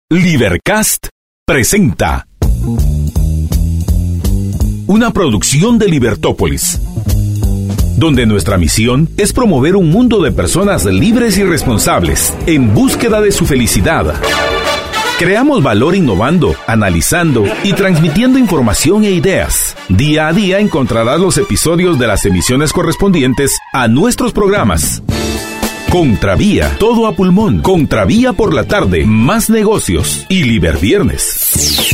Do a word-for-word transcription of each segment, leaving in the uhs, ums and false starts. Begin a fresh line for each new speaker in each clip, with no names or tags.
Libercast presenta una producción de Libertópolis, donde nuestra misión es promover un mundo de personas libres y responsables en búsqueda de su felicidad. Creamos valor innovando, analizando y transmitiendo información e ideas. Día a día encontrarás los episodios de las emisiones correspondientes a nuestros programas. Contravía, todo a pulmón. Contravía por la tarde, más negocios y Liberviernes.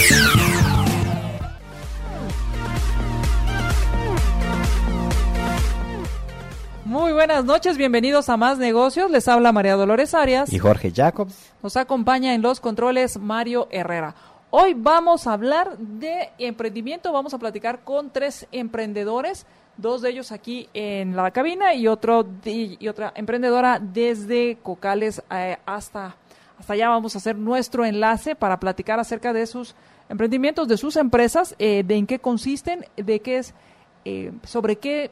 Muy buenas noches, bienvenidos a Más Negocios. Les habla María Dolores Arias
y Jorge Jacobs.
Nos acompaña en los controles Mario Herrera. Hoy vamos a hablar de emprendimiento, vamos a platicar con tres emprendedores, dos de ellos aquí en la cabina y otro de, y otra emprendedora desde Cocales eh, hasta, hasta allá. Vamos a hacer nuestro enlace para platicar acerca de sus emprendimientos, de sus empresas, eh, de en qué consisten, de qué es, eh, sobre qué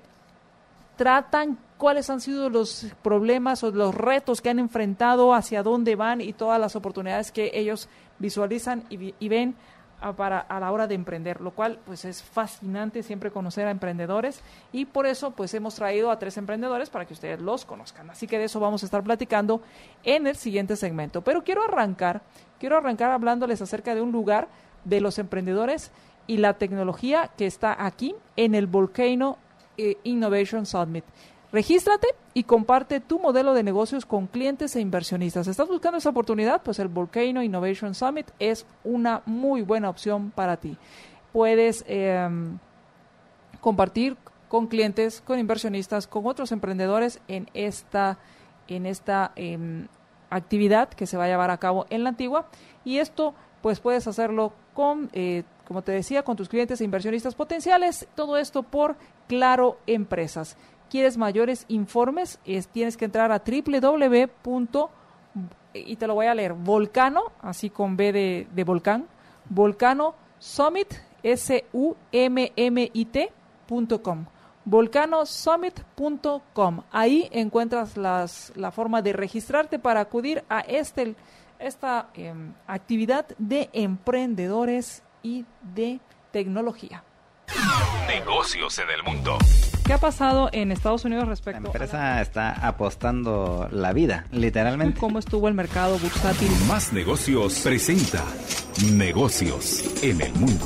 tratan, cuáles han sido los problemas o los retos que han enfrentado, hacia dónde van y todas las oportunidades que ellos visualizan y, y ven a, para, a la hora de emprender, lo cual pues es fascinante siempre conocer a emprendedores y por eso pues hemos traído a tres emprendedores para que ustedes los conozcan. Así que de eso vamos a estar platicando en el siguiente segmento. Pero quiero arrancar, quiero arrancar hablándoles acerca de un lugar de los emprendedores y la tecnología que está aquí en el Volcano eh, Innovation Summit. Regístrate y comparte tu modelo de negocios con clientes e inversionistas. ¿Estás buscando esa oportunidad? Pues el Volcano Innovation Summit es una muy buena opción para ti. Puedes eh, compartir con clientes, con inversionistas, con otros emprendedores en esta, en esta eh, actividad que se va a llevar a cabo en la Antigua. Y esto pues puedes hacerlo con, eh, como te decía, con tus clientes e inversionistas potenciales. Todo esto por Claro Empresas. ¿Quieres mayores informes? Es, tienes que entrar a doble u doble u doble u. Y te lo voy a leer, Volcano, así con B de, de volcán, Volcano Summit, S U M M I T punto com, volcano summit punto com. Ahí encuentras las, la forma de registrarte para acudir a este, esta eh, actividad de emprendedores y de tecnología.
Negocios en el mundo.
¿Qué ha pasado en Estados Unidos respecto
La empresa
a la...
está apostando la vida, literalmente.
¿Cómo estuvo el mercado bursátil?
Más Negocios presenta Negocios en el mundo.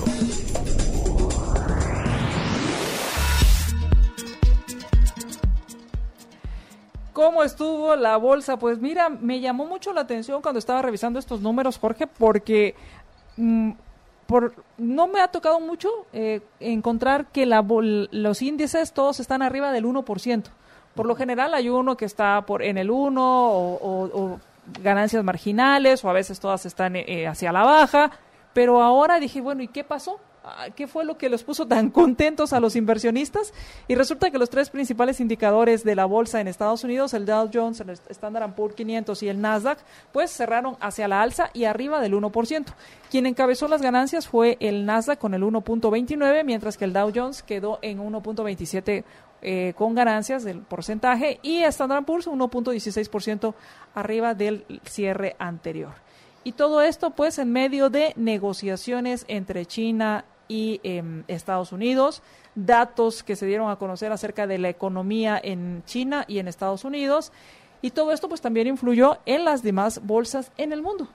¿Cómo estuvo la bolsa? Pues mira, me llamó mucho la atención cuando estaba revisando estos números, Jorge, porque... Mmm, Por, no me ha tocado mucho eh, encontrar que la, los índices todos están arriba del uno por ciento. Por lo general hay uno que está por en el uno o, o, o ganancias marginales o a veces todas están eh, hacia la baja. Pero ahora dije, bueno, ¿y qué pasó? ¿Qué fue lo que los puso tan contentos a los inversionistas? Y resulta que los tres principales indicadores de la bolsa en Estados Unidos, el Dow Jones, el Standard and Poor's quinientos y el Nasdaq, pues cerraron hacia la alza y arriba del uno por ciento. Quien encabezó las ganancias fue el Nasdaq con el uno punto veintinueve, mientras que el Dow Jones quedó en uno punto veintisiete eh, con ganancias del porcentaje y Standard and Poor's uno punto dieciséis por ciento arriba del cierre anterior. Y todo esto pues en medio de negociaciones entre China y eh, Estados Unidos, datos que se dieron a conocer acerca de la economía en China y en Estados Unidos, y todo esto pues también influyó en las demás bolsas en el mundo.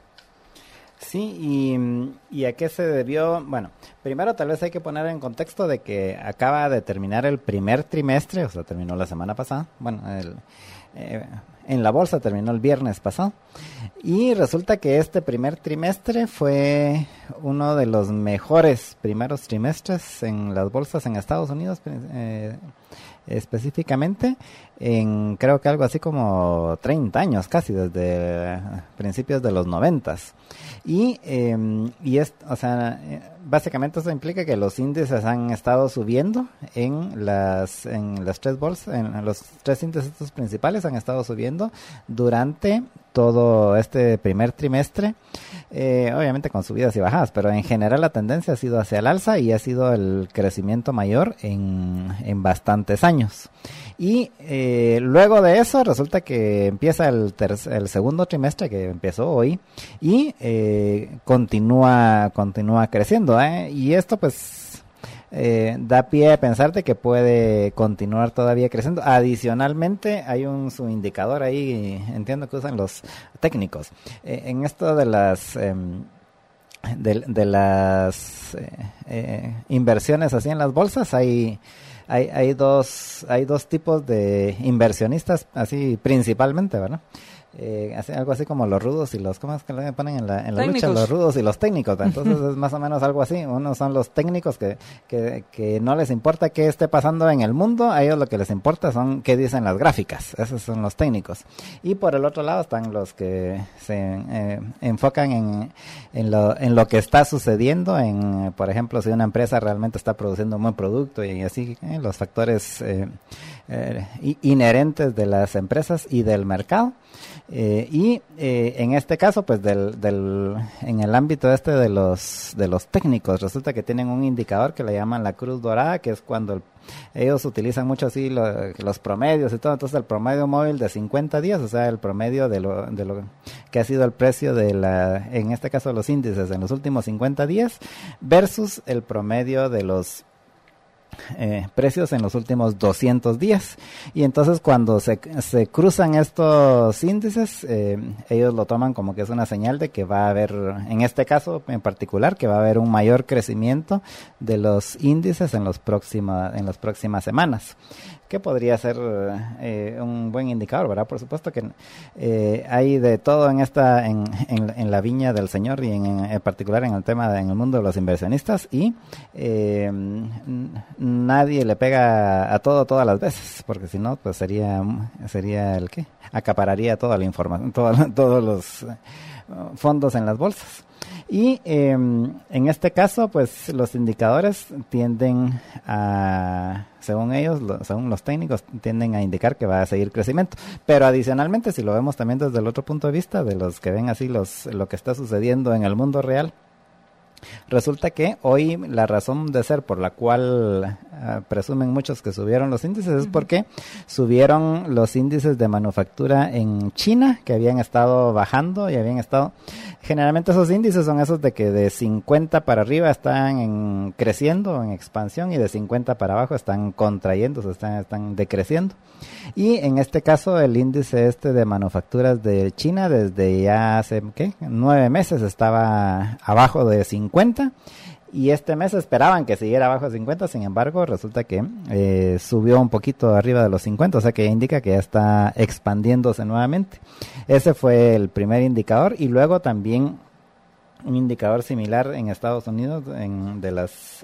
Sí, y, y a qué se debió. Bueno, primero tal vez hay que poner en contexto de que acaba de terminar el primer trimestre, o sea, terminó la semana pasada, bueno, el, eh, en la bolsa terminó el viernes pasado, y resulta que este primer trimestre fue uno de los mejores primeros trimestres en las bolsas en Estados Unidos, eh, específicamente en creo que algo así como treinta años, casi desde principios de los noventas. Y, eh, y es, o sea, básicamente eso implica que los índices han estado subiendo en las en las tres bolsas, en los tres índices principales han estado subiendo durante todo este primer trimestre, eh, obviamente con subidas y bajadas, pero en general la tendencia ha sido hacia el alza y ha sido el crecimiento mayor en, en bastantes años. Y eh, eh, luego de eso resulta que empieza el, ter- el segundo trimestre que empezó hoy y eh, continúa continúa creciendo, ¿eh? Y esto pues eh, da pie a pensar de que puede continuar todavía creciendo. Adicionalmente hay un subindicador ahí, entiendo que usan los técnicos, eh, en esto de las eh, de, de las eh, eh, inversiones así en las bolsas. Hay hay hay dos hay dos tipos de inversionistas así principalmente, ¿verdad? Eh, así, algo así como los rudos y los, ¿cómo es que le ponen en la, en la lucha? Los rudos y los técnicos, ¿verdad? Entonces es más o menos algo así. Unos son los técnicos que, que, que no les importa qué esté pasando en el mundo, a ellos lo que les importa son qué dicen las gráficas. Esos son los técnicos. Y por el otro lado están los que se eh, enfocan en, en, lo, en lo que está sucediendo, en, por ejemplo, si una empresa realmente está produciendo un buen producto y así, eh, los factores eh, eh, inherentes de las empresas y del mercado. Eh, y eh, en este caso, pues del, del, en el ámbito este de los de los técnicos, resulta que tienen un indicador que le llaman la cruz dorada, que es cuando el, ellos utilizan mucho así lo, los promedios y todo. Entonces el promedio móvil de cincuenta días, o sea, el promedio de lo, de lo que ha sido el precio de la, en este caso los índices en los últimos cincuenta días, versus el promedio de los Eh, precios en los últimos doscientos días. Y entonces cuando se, se cruzan estos índices, eh, ellos lo toman como que es una señal de que va a haber, en este caso en particular, que va a haber un mayor crecimiento de los índices en los próxima, en las próximas semanas, que podría ser eh, un buen indicador, ¿verdad? Por supuesto que eh, hay de todo en esta en, en, en la viña del Señor, y en, en particular en el tema de, en el mundo de los inversionistas, y eh, n- nadie le pega a todo todas las veces, porque si no, pues sería sería el ¿qué? Acapararía toda la información, todo, todos los uh, fondos en las bolsas. Y eh, en este caso, pues los indicadores tienden a, según ellos, lo, según los técnicos, tienden a indicar que va a seguir crecimiento. Pero adicionalmente, si lo vemos también desde el otro punto de vista, de los que ven así los lo que está sucediendo en el mundo real, resulta que hoy la razón de ser por la cual uh, presumen muchos que subieron los índices es porque subieron los índices de manufactura en China, que habían estado bajando y habían estado... Generalmente esos índices son esos de que de cincuenta para arriba están en, creciendo, en expansión, y de cincuenta para abajo están contrayéndose, están, están decreciendo. Y en este caso el índice este de manufacturas de China desde ya hace, ¿qué? nueve meses estaba abajo de cincuenta, y este mes esperaban que siguiera abajo de cincuenta, sin embargo resulta que eh, subió un poquito arriba de los cincuenta, o sea que indica que ya está expandiéndose nuevamente. Ese fue el primer indicador, y luego también un indicador similar en Estados Unidos en, de las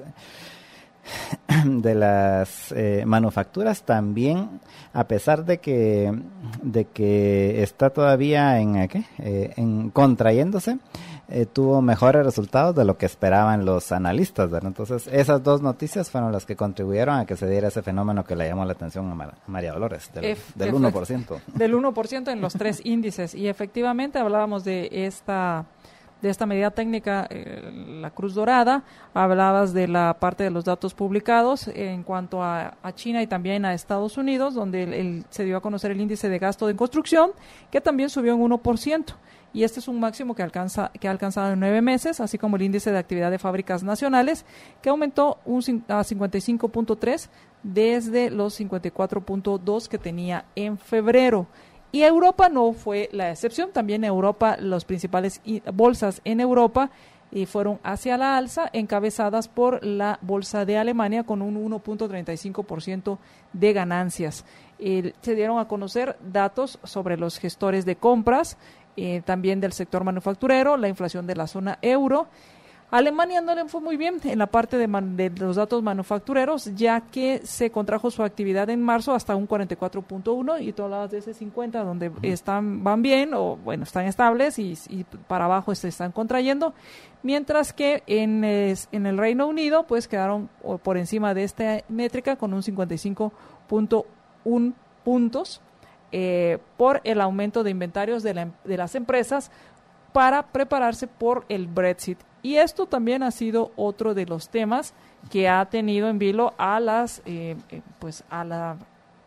de las eh, manufacturas también, a pesar de que de que está todavía en ¿qué? Eh, en contrayéndose, eh, tuvo mejores resultados de lo que esperaban los analistas, ¿verdad? Entonces esas dos noticias fueron las que contribuyeron a que se diera ese fenómeno que le llamó la atención a, Mar- a María Dolores, del,
F-
del
F-
uno por ciento.
Del uno por ciento en los tres índices. Y efectivamente hablábamos de esta de esta medida técnica, eh, la Cruz Dorada. Hablabas de la parte de los datos publicados en cuanto a, a China y también a Estados Unidos, donde el, el, se dio a conocer el índice de gasto de construcción, que también subió en uno por ciento. Y este es un máximo que alcanza que ha alcanzado en nueve meses, así como el índice de actividad de fábricas nacionales, que aumentó un, a cincuenta y cinco punto tres desde los cincuenta y cuatro punto dos que tenía en febrero. Y Europa no fue la excepción. También Europa, las principales bolsas en Europa y fueron hacia la alza, encabezadas por la bolsa de Alemania con un uno punto treinta y cinco por ciento de ganancias. Eh, se dieron a conocer datos sobre los gestores de compras, eh, también del sector manufacturero, la inflación de la zona euro. Alemania no le fue muy bien en la parte de, man, de los datos manufactureros, ya que se contrajo su actividad en marzo hasta un cuarenta y cuatro punto uno, y tú hablabas de ese cincuenta, donde están van bien, o bueno, están estables, y, y para abajo se están contrayendo, mientras que en, es, en el Reino Unido pues quedaron por encima de esta métrica con un cincuenta y cinco punto uno puntos eh, por el aumento de inventarios de, la, de las empresas para prepararse por el Brexit. Y esto también ha sido otro de los temas que ha tenido en vilo a las, eh, eh, pues a la,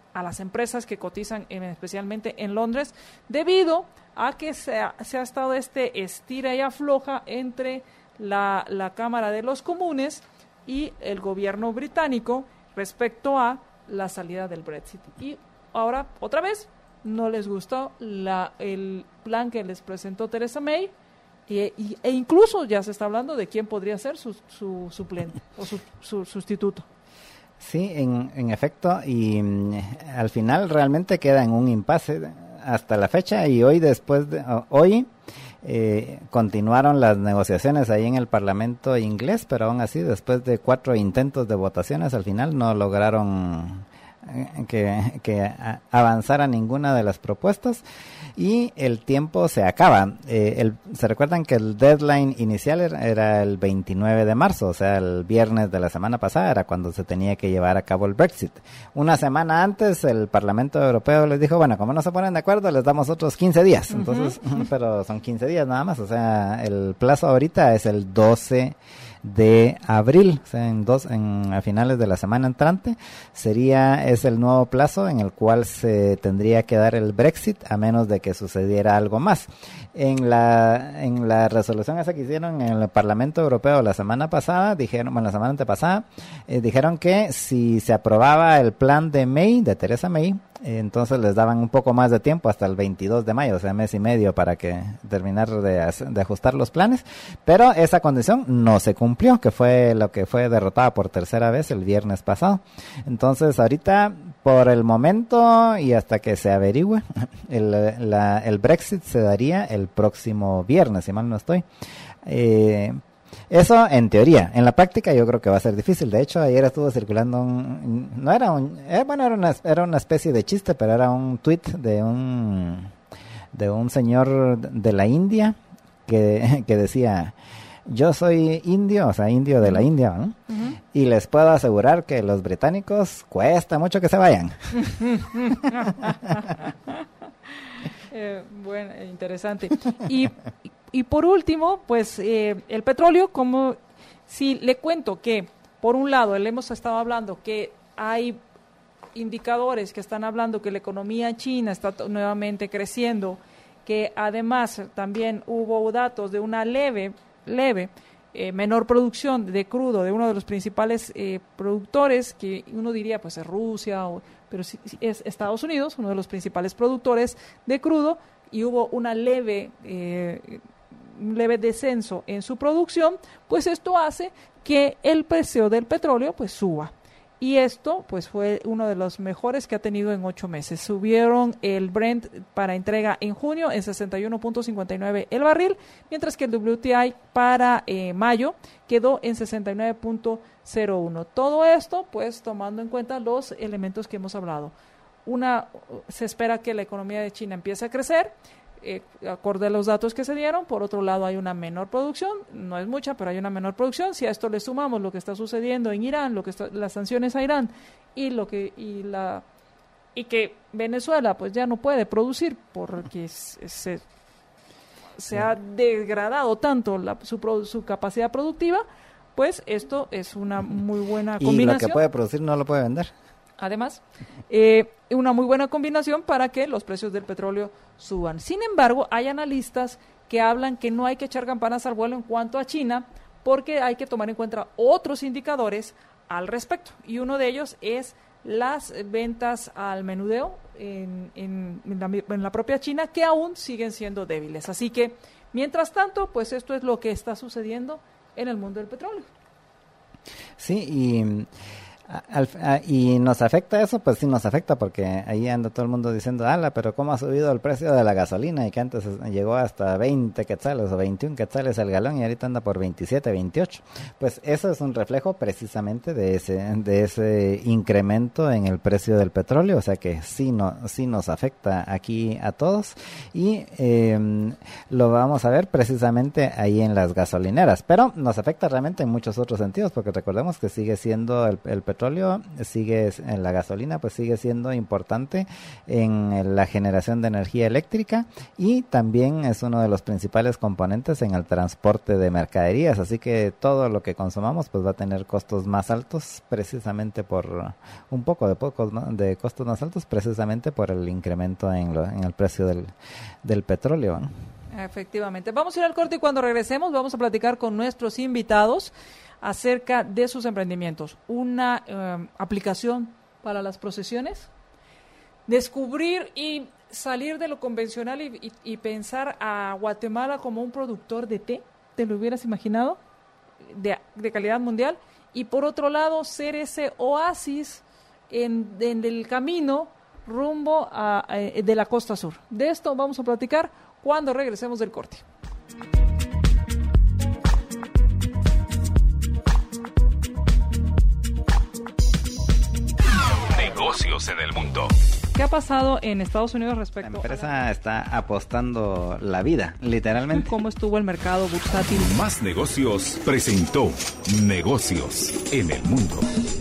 a las empresas que cotizan en, especialmente en Londres, debido a que se ha, se ha estado este estira y afloja entre la, la Cámara de los Comunes y el gobierno británico respecto a la salida del Brexit. Y ahora, otra vez, no les gustó la, el plan que les presentó Theresa May, e, y, e incluso ya se está hablando de quién podría ser su, su suplente o su, su sustituto.
Sí, en, en efecto, y mm, al final realmente queda en un impasse hasta la fecha, y hoy después de uh, hoy eh, continuaron las negociaciones ahí en el Parlamento inglés, pero aún así después de cuatro intentos de votaciones al final no lograron eh, que, que a, avanzara ninguna de las propuestas. Y el tiempo se acaba. Eh, el, se recuerdan que el deadline inicial era, era el veintinueve de marzo, o sea, el viernes de la semana pasada era cuando se tenía que llevar a cabo el Brexit. Una semana antes el Parlamento Europeo les dijo, bueno, como no se ponen de acuerdo, les damos otros quince días. Uh-huh. Entonces, pero son quince días nada más, o sea, el plazo ahorita es el doce de abril, o sea, en dos, en a finales de la semana entrante sería es el nuevo plazo en el cual se tendría que dar el Brexit, a menos de que sucediera algo más. En la en la resolución esa que hicieron en el Parlamento Europeo la semana pasada, dijeron, bueno, la semana antepasada, eh, dijeron que si se aprobaba el plan de May, de Theresa May, eh, entonces les daban un poco más de tiempo hasta el veintidós de mayo, o sea, mes y medio para que terminar de, de ajustar los planes, pero esa condición no se cumplió, que fue lo que fue derrotada por tercera vez el viernes pasado. Entonces, ahorita, por el momento y hasta que se averigüe, el, la, el Brexit se daría el próximo viernes, si mal no estoy. Eh, eso en teoría. En la práctica yo creo que va a ser difícil. De hecho, ayer estuvo circulando un... No era un... Eh, bueno, era una, era una especie de chiste, pero era un tweet de un... de un señor de la India que, que decía... Yo soy indio, o sea, indio de la India, ¿no? Uh-huh. Y les puedo asegurar que los británicos cuesta mucho que se vayan.
eh, bueno, interesante. Y, y por último, pues eh, el petróleo, como si le cuento que, por un lado, le hemos estado hablando que hay indicadores que están hablando que la economía china está t- nuevamente creciendo, que además también hubo datos de una leve leve, eh, menor producción de crudo de uno de los principales eh, productores, que uno diría pues es Rusia, o, pero sí, sí, es Estados Unidos, uno de los principales productores de crudo, y hubo una leve, eh, un leve descenso en su producción, pues esto hace que el precio del petróleo pues suba. Y esto pues fue uno de los mejores que ha tenido en ocho meses. Subieron el Brent para entrega en junio en sesenta y uno punto cincuenta y nueve el barril, mientras que el W T I para eh, mayo quedó en sesenta y nueve punto cero uno. Todo esto pues tomando en cuenta los elementos que hemos hablado. Una, se espera que la economía de China empiece a crecer, Eh, acorde a los datos que se dieron. Por otro lado, hay una menor producción, no es mucha, pero hay una menor producción. Si a esto le sumamos lo que está sucediendo en Irán, lo que está, las sanciones a Irán y lo que y la y que Venezuela pues ya no puede producir porque se, se ha degradado tanto la, su, su capacidad productiva, pues esto es una muy buena combinación.
Y lo que puede producir no lo puede vender.
Además, eh, una muy buena combinación para que los precios del petróleo suban. Sin embargo, hay analistas que hablan que no hay que echar campanas al vuelo en cuanto a China, porque hay que tomar en cuenta otros indicadores al respecto. Y uno de ellos es las ventas al menudeo en, en, en, la, en la propia China, que aún siguen siendo débiles. Así que, mientras tanto, pues esto es lo que está sucediendo en el mundo del petróleo.
Sí, y... Al, a, y nos afecta eso, pues sí nos afecta, porque ahí anda todo el mundo diciendo, ala, pero cómo ha subido el precio de la gasolina, y que antes llegó hasta veinte quetzales o veintiún quetzales el galón y ahorita anda por veintisiete, veintiocho. Pues eso es un reflejo precisamente de ese de ese incremento en el precio del petróleo, o sea que sí, no, sí nos afecta aquí a todos, y eh, lo vamos a ver precisamente ahí en las gasolineras, pero nos afecta realmente en muchos otros sentidos, porque recordemos que sigue siendo el, el petróleo petróleo sigue, la gasolina pues sigue siendo importante en la generación de energía eléctrica y también es uno de los principales componentes en el transporte de mercaderías, así que todo lo que consumamos pues va a tener costos más altos precisamente por un poco de pocos de costos más altos precisamente por el incremento en, lo, en el precio del, del petróleo, ¿no?
Efectivamente. Vamos a ir al corte y cuando regresemos vamos a platicar con nuestros invitados acerca de sus emprendimientos. Una eh, aplicación para las procesiones, descubrir y salir de lo convencional y, y, y pensar a Guatemala como un productor de té, ¿te lo hubieras imaginado? De, de calidad mundial. Y por otro lado, ser ese oasis en, en el camino rumbo a, a, de la costa sur. De esto vamos a platicar cuando regresemos del corte.
Negocios en el mundo.
¿Qué ha pasado en Estados Unidos respecto
a la empresa
a la...
está apostando la vida, literalmente.
¿Cómo estuvo el mercado bursátil?
Más Negocios presentó Negocios en el mundo.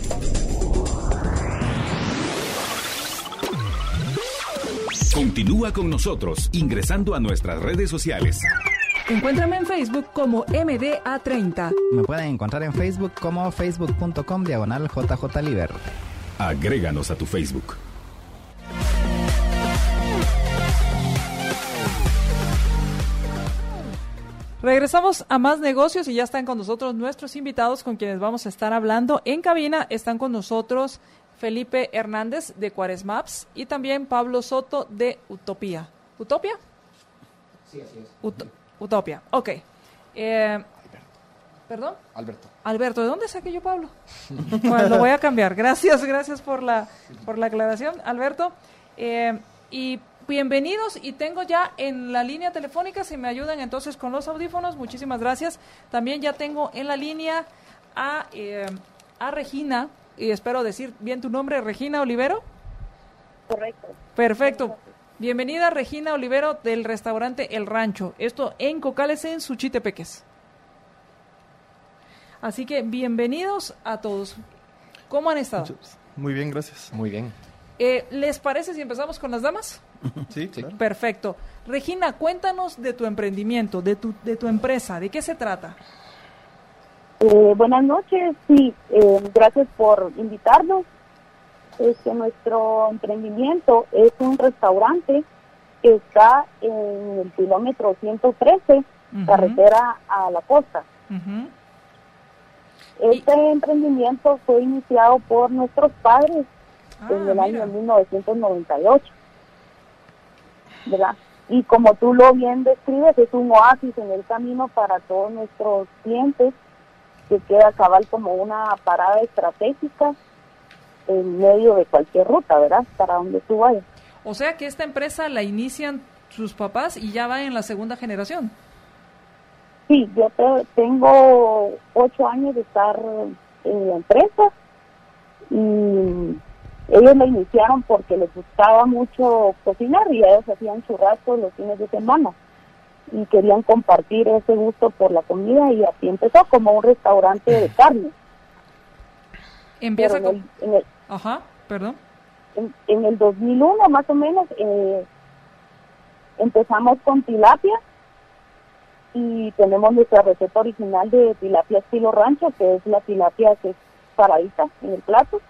Continúa con nosotros ingresando a nuestras redes sociales.
Encuéntrame en Facebook como M D A treinta.
Me pueden encontrar en Facebook como facebook punto com diagonal J J Liber.
Agréganos a tu Facebook.
Regresamos a Más Negocios y ya están con nosotros nuestros invitados con quienes vamos a estar hablando. En cabina están con nosotros Felipe Hernández de Cuaresmaps y también Pablo Soto de Utopía. ¿Utopia?
Sí, así es.
Ut- Utopia, ok. Eh, ¿Perdón?
Alberto.
Alberto, ¿de dónde saqué yo Pablo? Bueno, lo voy a cambiar. Gracias, gracias por la, por la aclaración, Alberto. Eh, y bienvenidos, y tengo ya en la línea telefónica, si me ayudan entonces con los audífonos, muchísimas gracias. También ya tengo en la línea a, eh, a Regina, y espero decir bien tu nombre, Regina Olivero.
Correcto.
Perfecto. Bienvenida, Regina Olivero, del restaurante El Rancho. Esto en Cocales, en Suchitepeques. Así que bienvenidos a todos. ¿Cómo han estado?
Muy bien, gracias.
Muy bien.
Eh, ¿Les parece si empezamos con las damas?
Sí, claro.
Perfecto. Regina, cuéntanos de tu emprendimiento, de tu, de tu empresa. ¿De qué se trata?
Eh, buenas noches, sí, eh, gracias por invitarnos. Este, nuestro emprendimiento es un restaurante que está en el kilómetro ciento trece, uh-huh. carretera a la costa.
Uh-huh.
Este y... emprendimiento fue iniciado por nuestros padres ah, en el mira. año mil novecientos noventa y ocho, ¿verdad? Y como tú lo bien describes, es un oasis en el camino para todos nuestros clientes, que queda cabal como una parada estratégica en medio de cualquier ruta, ¿verdad? Para donde tú vayas.
O sea que esta empresa la inician sus papás y ya va en la segunda generación.
Sí, yo te, tengo ocho años de estar en la empresa y ellos la iniciaron porque les gustaba mucho cocinar y ellos hacían churrascos los fines de semana y querían compartir ese gusto por la comida y así empezó como un restaurante de carne.
Empieza
en
con...
el, en el,
Ajá, perdón.
En, en el dos mil uno más o menos eh, empezamos con tilapia y tenemos nuestra receta original de tilapia estilo rancho, que es la tilapia que es paradita en el plato.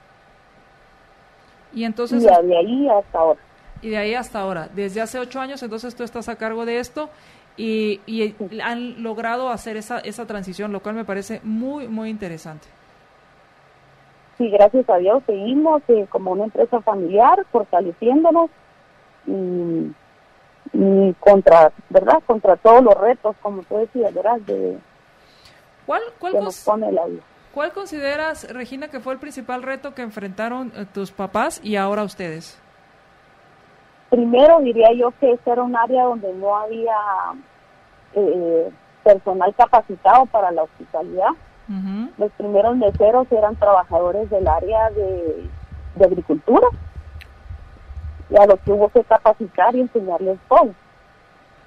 Y entonces...
Y de ahí hasta ahora.
Y de ahí hasta ahora. Desde hace ocho años, entonces tú estás a cargo de esto y, y sí. han logrado hacer esa, esa transición, lo cual me parece muy, muy interesante.
Sí, gracias a Dios seguimos eh, como una empresa familiar, fortaleciéndonos y, y contra, ¿verdad? Contra todos los retos, como tú decías, ¿verdad? De,
¿Cuál, cuál,
que
cons-
nos pone la vida.
¿Cuál consideras, Regina, que fue el principal reto que enfrentaron eh, tus papás y ahora ustedes?
Primero diría yo que ese era un área donde no había eh, personal capacitado para la hospitalidad.
Uh-huh.
Los primeros meseros eran trabajadores del área de, de agricultura y a los que hubo que capacitar y enseñarles todo.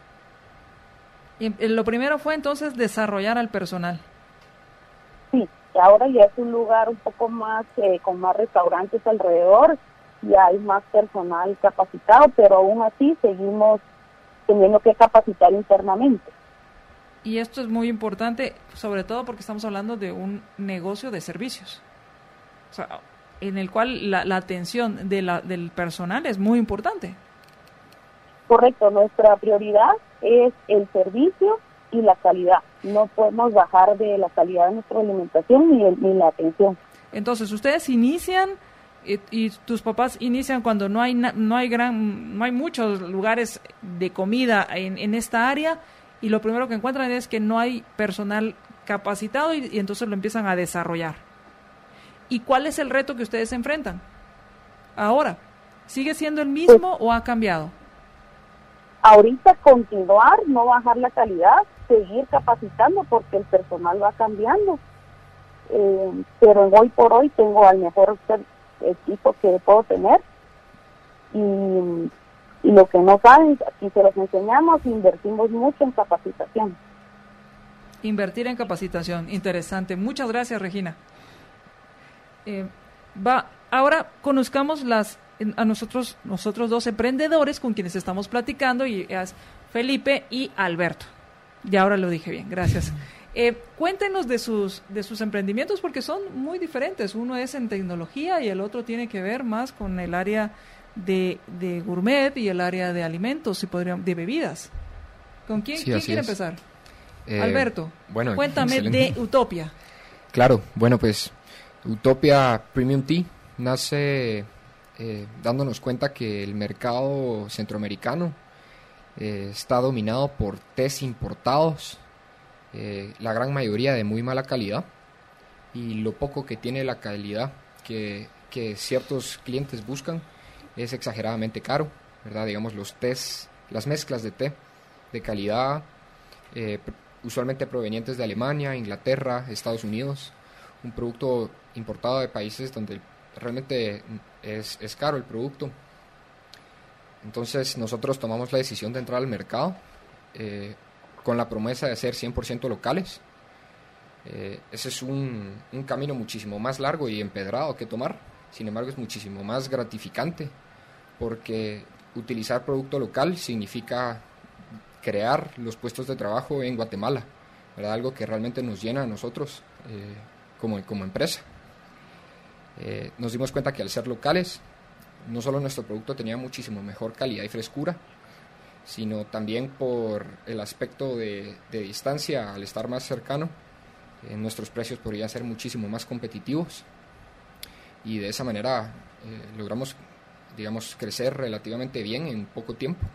Y, eh, lo primero fue entonces desarrollar al personal.
Sí, Ahora ya es un lugar un poco más, eh, con más restaurantes alrededor, y hay más personal capacitado, pero aún así seguimos teniendo que capacitar internamente.
Y esto es muy importante, sobre todo porque estamos hablando de un negocio de servicios, o sea, en el cual la, la atención de la, del personal es muy importante.
Correcto, nuestra prioridad es el servicio y la calidad. No podemos bajar de la calidad de nuestra alimentación ni, el, ni la atención.
Entonces, ustedes inician y, y tus papás inician cuando no hay na, no hay gran no hay muchos lugares de comida en, en esta área, y lo primero que encuentran es que no hay personal capacitado y, y entonces lo empiezan a desarrollar. ¿Y cuál es el reto que ustedes enfrentan ahora? ¿Sigue siendo el mismo pues, o ha cambiado?
Ahorita continuar, no bajar la calidad, seguir capacitando porque el personal va cambiando. Eh, pero hoy por hoy tengo al mejor equipo que puedo tener. Y, y lo que no saben, aquí se los enseñamos, invertimos mucho en capacitación.
Invertir en capacitación, interesante. Muchas gracias, Regina. Eh, va, ahora conozcamos las a nosotros nosotros dos emprendedores con quienes estamos platicando, y es Felipe y Alberto. Ya ahora lo dije bien, gracias. Eh, cuéntenos de sus de sus emprendimientos, porque son muy diferentes. Uno es en tecnología y el otro tiene que ver más con el área de, de gourmet y el área de alimentos, si podrían, de bebidas. ¿Con quién,
sí,
¿quién quiere
es.
empezar?
Eh,
Alberto,
bueno,
cuéntame
excelente.
de Utopia.
Claro, bueno, pues Utopia Premium Tea nace eh, dándonos cuenta que el mercado centroamericano eh, está dominado por tés importados, eh, la gran mayoría de muy mala calidad, y lo poco que tiene la calidad que, que ciertos clientes buscan es exageradamente caro, ¿verdad? Digamos, los tés, las mezclas de té de calidad, eh, usualmente provenientes de Alemania, Inglaterra, Estados Unidos, un producto importado de países donde realmente es, es caro el producto. Entonces nosotros tomamos la decisión de entrar al mercado eh, con la promesa de ser cien por ciento locales. Eh, ese es un, un camino muchísimo más largo y empedrado que tomar, sin embargo es muchísimo más gratificante, porque utilizar producto local significa crear los puestos de trabajo en Guatemala, ¿verdad? Algo que realmente nos llena a nosotros eh, como, como empresa. Eh, nos dimos cuenta que al ser locales, no solo nuestro producto tenía muchísimo mejor calidad y frescura, sino también por el aspecto de, de distancia, al estar más cercano, eh, nuestros precios podrían ser muchísimo más competitivos, y de esa manera eh, logramos, digamos, crecer relativamente bien en poco tiempo.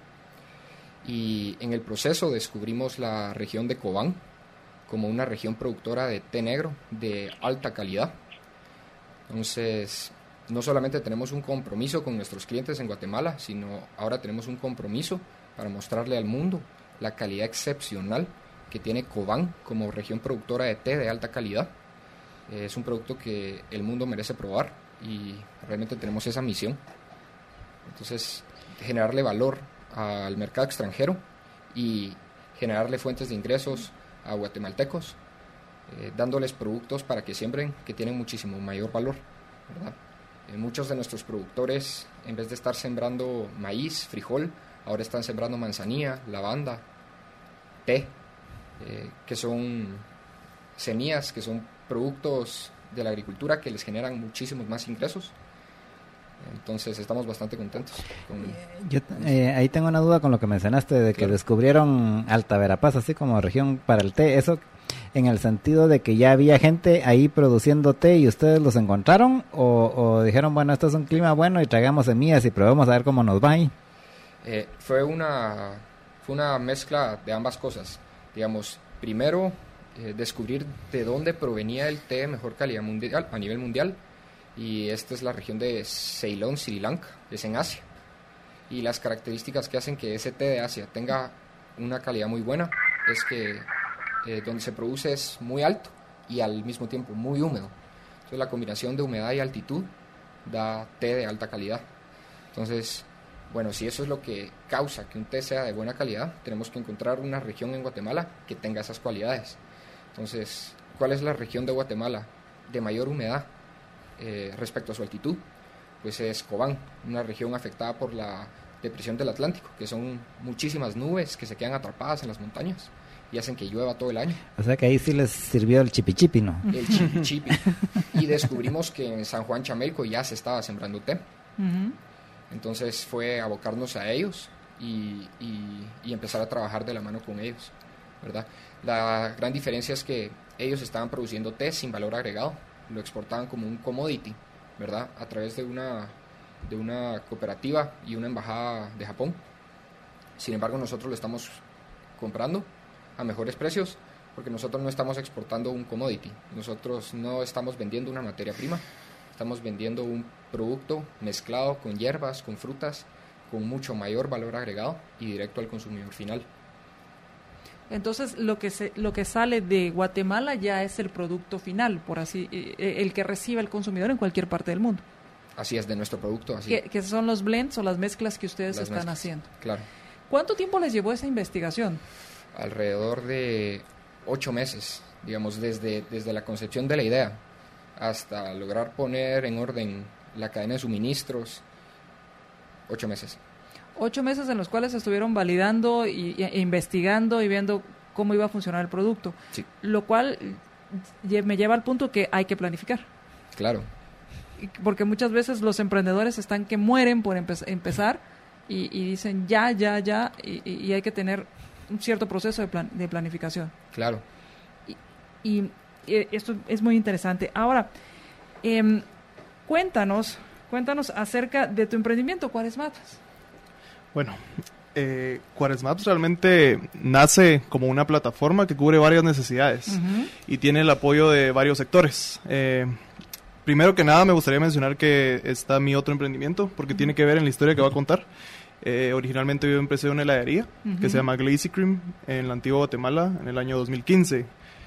Y en el proceso descubrimos la región de Cobán como una región productora de té negro de alta calidad. Entonces, no solamente tenemos un compromiso con nuestros clientes en Guatemala, sino ahora tenemos un compromiso para mostrarle al mundo la calidad excepcional que tiene Cobán como región productora de té de alta calidad. Eh, es un producto que el mundo merece probar y realmente tenemos esa misión. Entonces, generarle valor al mercado extranjero y generarle fuentes de ingresos a guatemaltecos, eh, dándoles productos para que siembren, que tienen muchísimo mayor valor, ¿verdad? Eh, muchos de nuestros productores, en vez de estar sembrando maíz, frijol, ahora están sembrando manzanilla, lavanda, té, eh, que son semillas, que son productos de la agricultura que les generan muchísimos más ingresos. Entonces estamos bastante contentos con,
Yo eh, ahí tengo una duda con lo que mencionaste de que claro. descubrieron Alta Verapaz así como región para el té. Eso en el sentido de que ya había gente ahí produciendo té y ustedes los encontraron, o, o dijeron, bueno, esto es un clima bueno y traigamos semillas y probemos a ver cómo nos va ahí.
Eh, fue una fue una mezcla de ambas cosas. Digamos, primero eh, descubrir de dónde provenía el té de mejor calidad mundial a nivel mundial. Y esta es la región de Ceilón, Sri Lanka, es en Asia. Y las características que hacen que ese té de Asia tenga una calidad muy buena es que eh, donde se produce es muy alto y al mismo tiempo muy húmedo. Entonces la combinación de humedad y altitud da té de alta calidad. Entonces, bueno, si eso es lo que causa que un té sea de buena calidad, tenemos que encontrar una región en Guatemala que tenga esas cualidades. Entonces, ¿cuál es la región de Guatemala de mayor humedad eh, respecto a su altitud, pues es Cobán, una región afectada por la depresión del Atlántico, que son muchísimas nubes que se quedan atrapadas en las montañas y hacen que llueva todo el año.
O sea que ahí sí les sirvió el chipichipi, ¿no?
El chipichipi. Y descubrimos que en San Juan Chamelco ya se estaba sembrando té. Uh-huh. Entonces fue abocarnos a ellos y, y, y empezar a trabajar de la mano con ellos, ¿verdad? La gran diferencia es que ellos estaban produciendo té sin valor agregado, lo exportaban como un commodity, ¿verdad? A través de una, de una cooperativa y una embajada de Japón. Sin embargo, nosotros lo estamos comprando a mejores precios porque nosotros no estamos exportando un commodity, nosotros no estamos vendiendo una materia prima, estamos vendiendo un producto mezclado con hierbas, con frutas, con mucho mayor valor agregado y directo al consumidor final.
Entonces, lo que se, lo que sale de Guatemala ya es el producto final, por así, eh, el que recibe el consumidor en cualquier parte del mundo.
Así es, de nuestro producto. Así.
Que, que son los blends o las mezclas que ustedes
las
están
mezclas,
haciendo.
Claro.
¿Cuánto tiempo les llevó esa investigación?
Alrededor de ocho meses, digamos, desde, desde la concepción de la idea hasta lograr poner en orden la cadena de suministros, ocho meses.
Ocho meses en los cuales estuvieron validando y, y, e investigando y viendo cómo iba a funcionar el producto.
Sí.
Lo cual me lleva al punto que hay que planificar.
Claro.
Porque muchas veces los emprendedores están que mueren por empe- empezar y, y dicen ya, ya, ya, y, y hay que tener un cierto proceso de, plan, de planificación.
Claro.
Y, y, y esto es muy interesante. Ahora, eh, cuéntanos, cuéntanos acerca de tu emprendimiento, Quaresmaps.
Bueno, eh, Quaresmaps realmente nace como una plataforma que cubre varias necesidades uh-huh. y tiene el apoyo de varios sectores. Eh, primero que nada me gustaría mencionar que está mi otro emprendimiento, porque uh-huh. tiene que ver en la historia que voy a contar. Eh, originalmente yo empecé una heladería uh-huh. que se llama Glazy Cream en la antigua Guatemala en el año dos mil quince.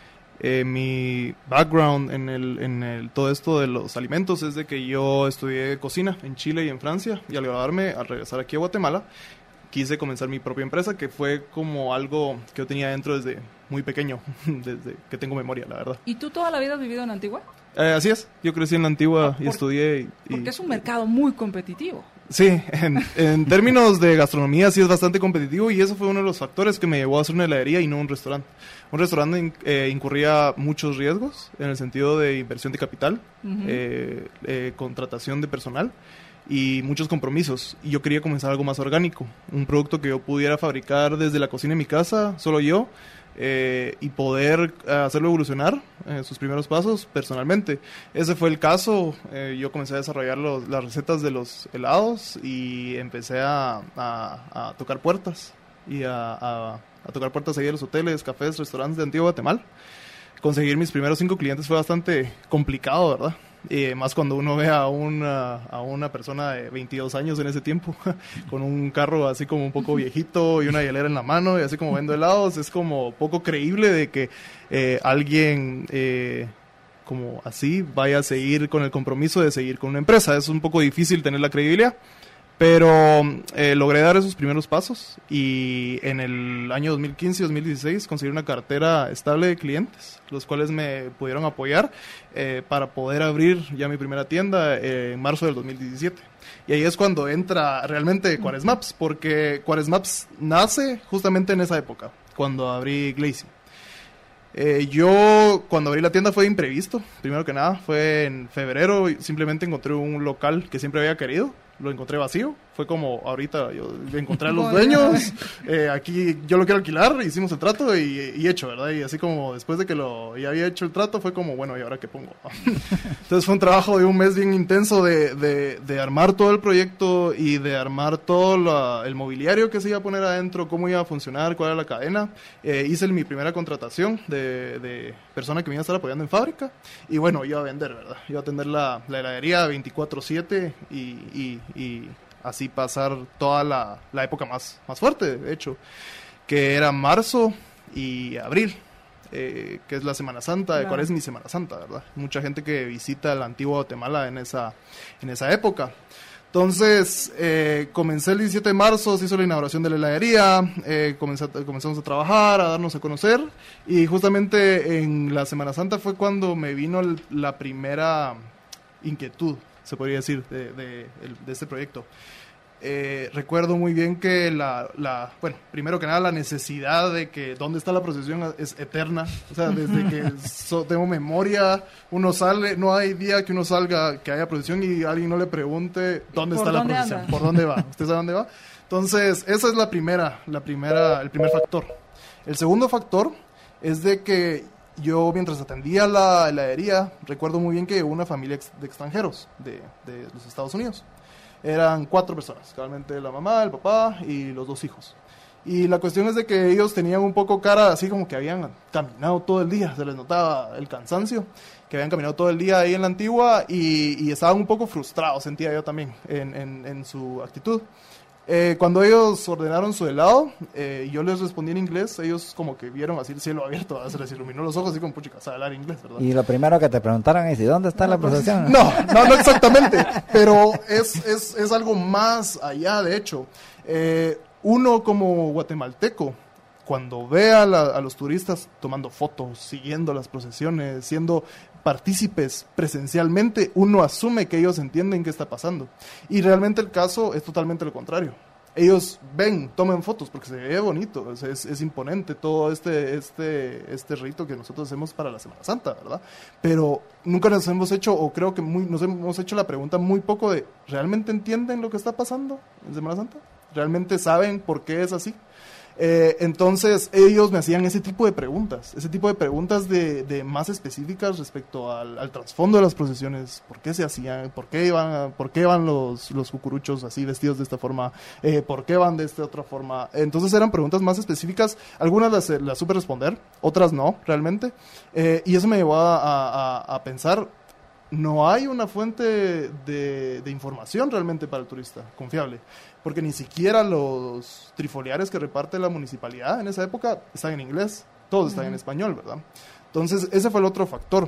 Eh, mi background en, el, en el, todo esto de los alimentos es de que yo estudié cocina en Chile y en Francia, y al graduarme, al regresar aquí a Guatemala, quise comenzar mi propia empresa, que fue como algo que yo tenía dentro desde muy pequeño, desde que tengo memoria, la verdad.
¿Y tú toda la vida has vivido en Antigua?
Eh, así es, yo crecí en la Antigua
por,
y estudié. Y,
porque es un mercado muy competitivo.
Sí, en, en términos de gastronomía sí es bastante competitivo, y eso fue uno de los factores que me llevó a hacer una heladería y no un restaurante. Un restaurante eh, incurría muchos riesgos en el sentido de inversión de capital, uh-huh. eh, eh, contratación de personal y muchos compromisos. Y yo quería comenzar algo más orgánico, un producto que yo pudiera fabricar desde la cocina de mi casa, solo yo, eh, y poder hacerlo evolucionar en eh, sus primeros pasos personalmente. Ese fue el caso. Eh, yo comencé a desarrollar los, las recetas de los helados y empecé a, a, a tocar puertas y a... a a tocar puertas ahí en los hoteles, cafés, restaurantes de Antigua Guatemala. Conseguir mis primeros cinco clientes fue bastante complicado, ¿verdad? Y más cuando uno ve a una, a una persona de veintidós años en ese tiempo, con un carro así como un poco viejito y una hielera en la mano, y así como vendo helados, es como poco creíble de que eh, alguien... Eh, como así vaya a seguir con el compromiso de seguir con una empresa. Es un poco difícil tener la credibilidad. Pero eh, logré dar esos primeros pasos, y en el año dos mil quince y dos mil dieciséis conseguí una cartera estable de clientes, los cuales me pudieron apoyar eh, para poder abrir ya mi primera tienda eh, en marzo del dos mil diecisiete. Y ahí es cuando entra realmente Quaresmaps, porque Quaresmaps nace justamente en esa época, cuando abrí Glazy. Eh, yo cuando abrí la tienda fue imprevisto, primero que nada, fue en febrero, simplemente encontré un local que siempre había querido. Lo encontré vacío, fue como ahorita yo encontré a los dueños, eh, aquí yo lo quiero alquilar, hicimos el trato y, y hecho, ¿verdad? Y así como después de que lo ya había hecho el trato fue como, bueno, ¿y ahora qué pongo? Entonces fue un trabajo de un mes bien intenso de, de, de armar todo el proyecto y de armar todo la, el mobiliario que se iba a poner adentro, cómo iba a funcionar, cuál era la cadena. Eh, hice mi primera contratación de, de persona que me iba a estar apoyando en fábrica, y bueno, iba a vender, ¿verdad? Iba a atender la, la heladería veinticuatro siete y... y y así pasar toda la, la época más, más fuerte, de hecho, que era marzo y abril, eh, que es la Semana Santa, de claro. Cuaresma y Semana Santa, ¿verdad? Mucha gente que visita la antigua Guatemala en esa, en esa época. Entonces, eh, comencé el diecisiete de marzo, se hizo la inauguración de la heladería, eh, comencé, comenzamos a trabajar, a darnos a conocer, y justamente en la Semana Santa fue cuando me vino el, la primera inquietud, se podría decir, de, de, de este proyecto. Eh, recuerdo muy bien que la, la, bueno, primero que nada la necesidad de que dónde está la procesión es eterna, o sea, desde que so, tengo memoria, uno sale, no hay día que uno salga, que haya procesión y alguien no le pregunte dónde está
dónde
la procesión,
anda?
por dónde va, ¿usted sabe dónde va? Entonces, esa es la primera, la primera, el primer factor. El segundo factor es de que yo, mientras atendía la heladería, recuerdo muy bien que llegó una familia ex, de extranjeros de, de los Estados Unidos. Eran cuatro personas, realmente la mamá, el papá y los dos hijos. Y la cuestión es de que ellos tenían un poco cara así como que habían caminado todo el día, se les notaba el cansancio, que habían caminado todo el día ahí en la Antigua y, y estaban un poco frustrados, sentía yo también, en, en, en su actitud. Eh, cuando ellos ordenaron su helado, eh, yo les respondí en inglés, ellos como que vieron así el cielo abierto, se les iluminó los ojos así como, puchica, sabe hablar inglés, ¿verdad?
Y lo primero que te preguntaron es, ¿y dónde está la procesión?
No, no, no exactamente, pero es, es, es algo más allá, de hecho. Eh, uno como guatemalteco, cuando ve a, la, a los turistas tomando fotos, siguiendo las procesiones, siendo partícipes presencialmente, uno asume que ellos entienden qué está pasando. Y realmente el caso es totalmente lo contrario. Ellos ven, toman fotos porque se ve bonito, o sea, es, es imponente todo este, este, este rito que nosotros hacemos para la Semana Santa, ¿verdad? Pero nunca nos hemos hecho, o creo que muy, nos hemos hecho la pregunta muy poco de, ¿realmente entienden lo que está pasando en Semana Santa? ¿Realmente saben por qué es así? Eh, entonces ellos me hacían ese tipo de preguntas, ese tipo de preguntas de, de más específicas respecto al, al trasfondo de las procesiones, por qué se hacían, por qué iban, por qué van los, los cucuruchos así vestidos de esta forma, eh, por qué van de esta otra forma. Entonces eran preguntas más específicas, algunas las, las supe responder, otras no, realmente, eh, y eso me llevó a, a, a pensar, no hay una fuente de, de información realmente para el turista confiable, porque ni siquiera los trifoliares que reparte la municipalidad en esa época están en inglés, todos están uh-huh. en español, ¿verdad? Entonces ese fue el otro factor.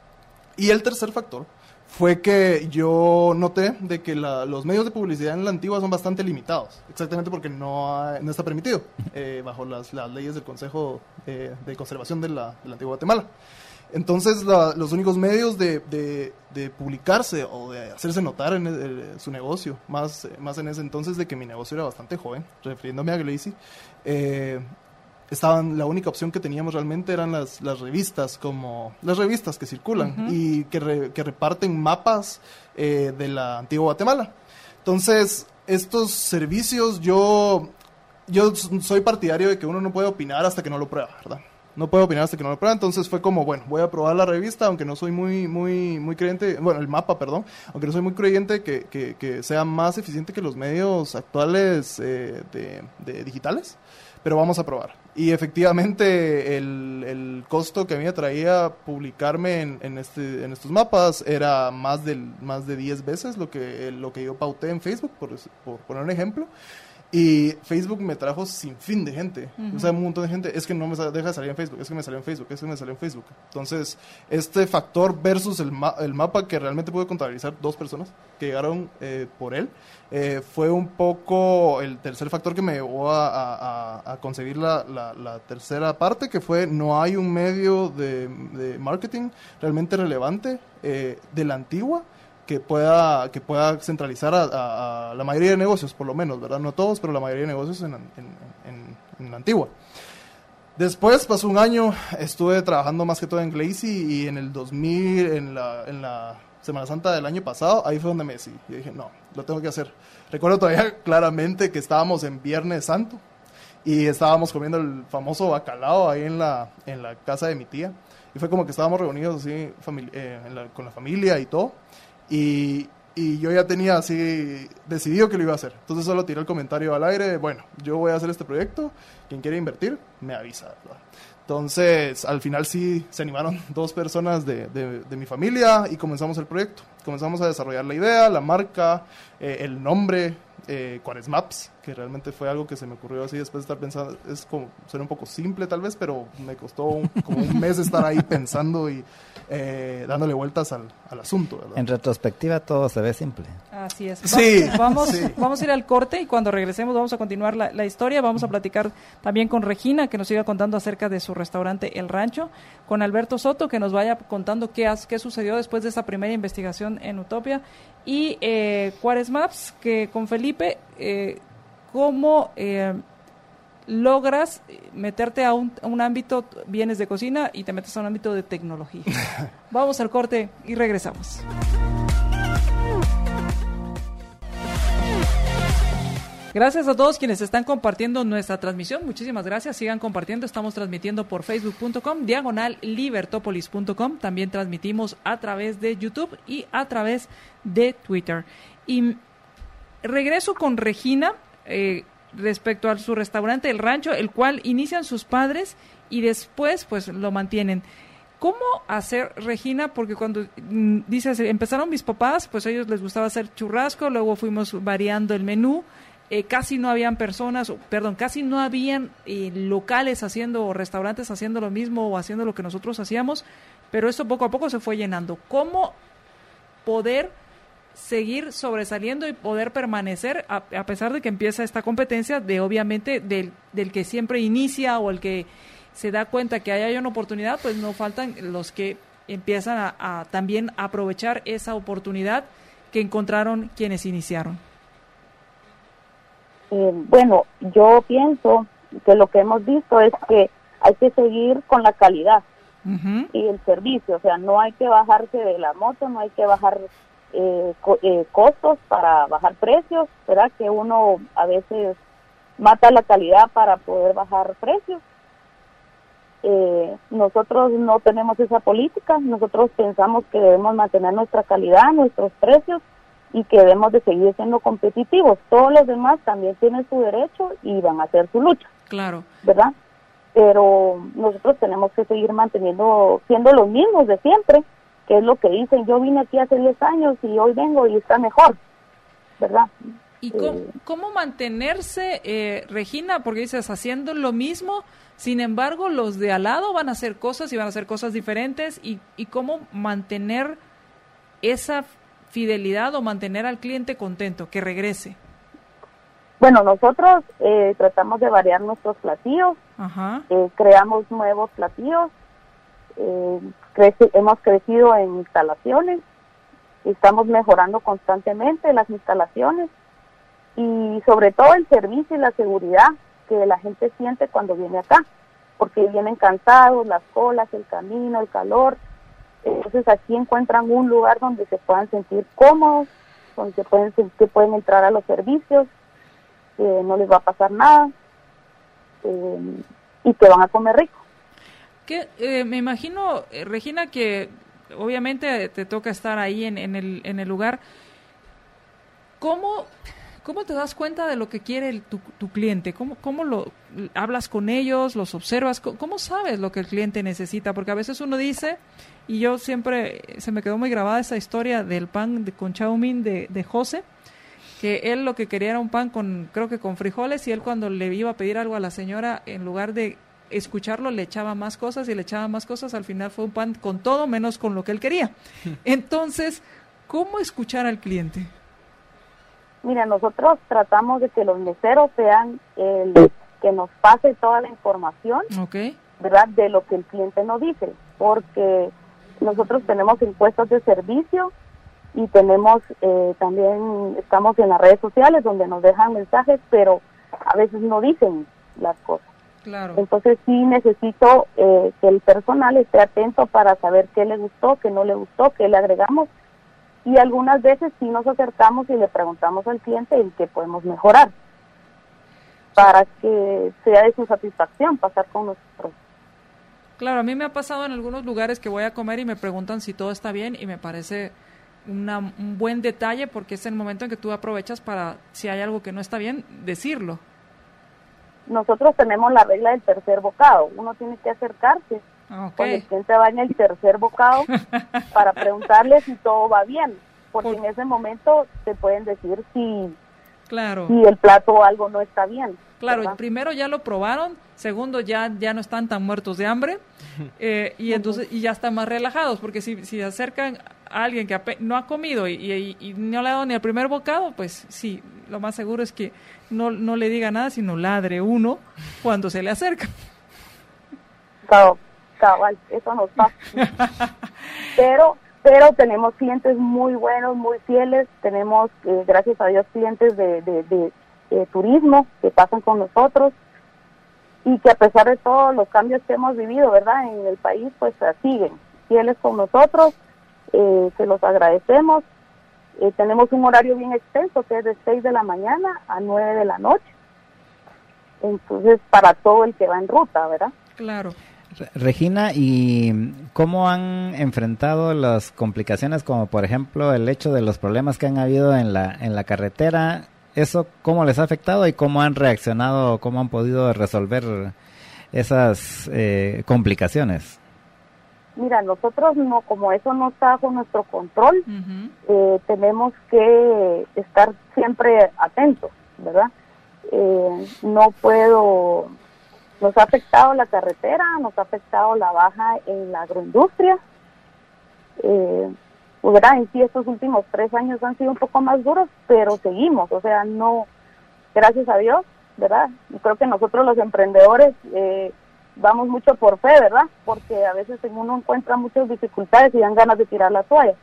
Y el tercer factor fue que yo noté de que la, los medios de publicidad en la Antigua son bastante limitados, exactamente porque no, hay, no está permitido eh, bajo las, las leyes del Consejo eh, de Conservación de la, de la Antigua Guatemala. Entonces la, los únicos medios de, de, de publicarse o de hacerse notar en el, el, su negocio, más, más en ese entonces de que mi negocio era bastante joven, refiriéndome a Glacy, eh, estaban, la única opción que teníamos realmente eran las, las revistas, como las revistas que circulan uh-huh. y que, re, que reparten mapas eh, de la Antigua Guatemala. Entonces estos servicios yo, yo soy partidario de que uno no puede opinar hasta que no lo prueba, ¿verdad? No puedo opinar hasta que no lo pruebe, entonces fue como, bueno, voy a probar la revista, aunque no soy muy muy muy creyente, bueno, el mapa, perdón, aunque no soy muy creyente que, que, que sea más eficiente que los medios actuales eh, de, de digitales, pero vamos a probar. Y efectivamente el, el costo que a mí me traía publicarme en, en, este, en estos mapas era más, del, más de diez veces lo que, lo que yo pauté en Facebook, por, por poner un ejemplo. Y Facebook me trajo sin fin de gente, uh-huh. o sea, un montón de gente, es que no me deja de salir en Facebook, es que me salió en Facebook, es que me salió en Facebook. Entonces, este factor versus el, ma- el mapa que realmente pude contabilizar dos personas que llegaron eh, por él, eh, fue un poco el tercer factor que me llevó a, a, a concebir la, la, la tercera parte, que fue no hay un medio de, de marketing realmente relevante eh, de la Antigua, que pueda que pueda centralizar a, a, a la mayoría de negocios, por lo menos, ¿verdad? No todos, pero la mayoría de negocios en, en, en, en la Antigua. Después pasó un año, estuve trabajando más que todo en Glacy y en el dos mil, en la, en la Semana Santa del año pasado, ahí fue donde me decidí. Yo dije, no, lo tengo que hacer. Recuerdo todavía claramente que estábamos en Viernes Santo y estábamos comiendo el famoso bacalao ahí en la, en la casa de mi tía. Y fue como que estábamos reunidos así famili- eh, en la, con la familia y todo. Y, y yo ya tenía así decidido que lo iba a hacer. Entonces solo tiré el comentario al aire, bueno, yo voy a hacer este proyecto, quien quiere invertir, me avisa, ¿verdad? Entonces al final sí se animaron dos personas de, de, de mi familia y comenzamos el proyecto. comenzamos a desarrollar la idea, la marca, eh, el nombre, eh, Quaresmaps, que realmente fue algo que se me ocurrió así después de estar pensando. Es como, suena un poco simple tal vez, pero me costó un, como un mes estar ahí pensando y eh, dándole vueltas al, al asunto, ¿verdad?
En retrospectiva todo se ve simple.
Así es.
Sí,
vamos,
sí.
vamos a ir al corte y cuando regresemos vamos a continuar la, la historia. Vamos a platicar también con Regina, que nos siga contando acerca de su restaurante El Rancho, con Alberto Soto, que nos vaya contando qué, has, qué sucedió después de esa primera investigación en Utopia, y eh, Quaresmaps, que con Felipe, eh, cómo eh, logras meterte a un, a un ámbito, vienes de cocina y te metes a un ámbito de tecnología. Vamos al corte y regresamos. Gracias a todos quienes están compartiendo nuestra transmisión. Muchísimas gracias. Sigan compartiendo. Estamos transmitiendo por facebook punto com, diagonal libertópolis punto com. También transmitimos a través de YouTube y a través de Twitter. Y regreso con Regina eh, respecto a su restaurante El Rancho, el cual inician sus padres y después pues lo mantienen. ¿Cómo hacer, Regina? Porque cuando mm, dices, empezaron mis papás, pues a ellos les gustaba hacer churrasco, luego fuimos variando el menú. Eh, casi no habían personas, o, perdón, casi no habían eh, locales haciendo, o restaurantes haciendo lo mismo o haciendo lo que nosotros hacíamos, pero esto poco a poco se fue llenando. ¿Cómo poder seguir sobresaliendo y poder permanecer a, a pesar de que empieza esta competencia de, obviamente, del, del que siempre inicia o el que se da cuenta que hay una oportunidad, pues no faltan los que empiezan a, a también aprovechar esa oportunidad que encontraron quienes iniciaron?
Eh, bueno, yo pienso que lo que hemos visto es que hay que seguir con la calidad uh-huh. y el servicio, o sea, no hay que bajarse de la moto, no hay que bajar eh, co- eh, costos para bajar precios, ¿verdad? Que uno a veces mata la calidad para poder bajar precios. Eh, nosotros no tenemos esa política, nosotros pensamos que debemos mantener nuestra calidad, nuestros precios, y que debemos de seguir siendo competitivos. Todos los demás también tienen su derecho y van a hacer su lucha.
Claro.
¿Verdad? Pero nosotros tenemos que seguir manteniendo, siendo los mismos de siempre, que es lo que dicen, yo vine aquí hace diez años y hoy vengo y está mejor, ¿verdad?
¿Y cómo, eh, cómo mantenerse, eh, Regina? Porque dices, haciendo lo mismo, sin embargo, los de al lado van a hacer cosas y van a hacer cosas diferentes, y, y cómo mantener esa fidelidad o mantener al cliente contento, que regrese.
Bueno, nosotros eh, tratamos de variar nuestros platillos,
Ajá.
Eh, creamos nuevos platillos, eh, crece, hemos crecido en instalaciones, estamos mejorando constantemente las instalaciones y sobre todo el servicio y la seguridad que la gente siente cuando viene acá, porque vienen cansados, las colas, el camino, el calor. Entonces aquí encuentran un lugar donde se puedan sentir cómodos, donde se pueden, que pueden entrar a los servicios, eh, no les va a pasar nada eh, y que van a comer rico.
Que, eh, me imagino, eh, Regina, que obviamente te toca estar ahí en, en, el, en el lugar. ¿Cómo, cómo te das cuenta de lo que quiere el, tu, tu cliente? ¿Cómo, cómo lo hablas con ellos, los observas? ¿Cómo, ¿Cómo sabes lo que el cliente necesita? Porque a veces uno dice... Y yo siempre, se me quedó muy grabada esa historia del pan de, con chow mein de, de José, que él lo que quería era un pan con, creo que con frijoles, y él cuando le iba a pedir algo a la señora, en lugar de escucharlo, le echaba más cosas y le echaba más cosas, al final fue un pan con todo menos con lo que él quería. Entonces, ¿cómo escuchar al cliente?
Mira, nosotros tratamos de que los meseros sean el que nos pase toda la información,
okay.
¿verdad? De lo que el cliente nos dice, porque nosotros tenemos encuestas de servicio y tenemos eh, también, estamos en las redes sociales donde nos dejan mensajes, pero a veces no dicen las cosas.
Claro.
Entonces sí necesito eh, que el personal esté atento para saber qué le gustó, qué no le gustó, qué le agregamos, y algunas veces sí nos acercamos y le preguntamos al cliente en qué podemos mejorar para que sea de su satisfacción pasar con nosotros.
Claro, a mí me ha pasado en algunos lugares que voy a comer y me preguntan si todo está bien, y me parece una, un buen detalle, porque es el momento en que tú aprovechas para, si hay algo que no está bien, decirlo.
Nosotros tenemos la regla del tercer bocado. Uno tiene que acercarse
okay.
cuando el cliente va en el tercer bocado para preguntarle si todo va bien. porque
Por...
en ese momento te pueden decir si,
claro.
si el plato o algo no está bien.
Claro,
¿verdad?
Primero ya lo probaron, segundo ya ya no están tan muertos de hambre eh, y entonces y ya están más relajados, porque si si acercan a alguien que no ha comido y, y, y no le ha dado ni el primer bocado, pues sí, lo más seguro es que no no le diga nada, sino ladre uno cuando se le acerca.
Cabal, cabal, eso nos pasa. pero pero tenemos clientes muy buenos, muy fieles, tenemos eh, gracias a Dios clientes de, de, de Eh, turismo que pasan con nosotros y que a pesar de todos los cambios que hemos vivido, ¿verdad?, en el país, pues uh, siguen fieles con nosotros, eh, se los agradecemos. Eh, tenemos un horario bien extenso que es de seis de la mañana a nueve de la noche, entonces para todo el que va en ruta, ¿verdad?
Claro.
Regina, ¿y cómo han enfrentado las complicaciones, como por ejemplo el hecho de los problemas que han habido en la en la carretera? ¿Eso cómo les ha afectado y cómo han reaccionado, cómo han podido resolver esas eh, complicaciones?
Mira, nosotros no, como eso no está bajo nuestro control,
Uh-huh.
eh, tenemos que estar siempre atentos, ¿verdad? Eh, no puedo, nos ha afectado la carretera, nos ha afectado la baja en la agroindustria, eh, pues, ¿verdad? En sí estos últimos tres años han sido un poco más duros, pero seguimos, o sea, no, gracias a Dios, ¿verdad? Y creo que nosotros los emprendedores eh, vamos mucho por fe, ¿verdad? Porque a veces uno encuentra muchas dificultades y dan ganas de tirar la toalla,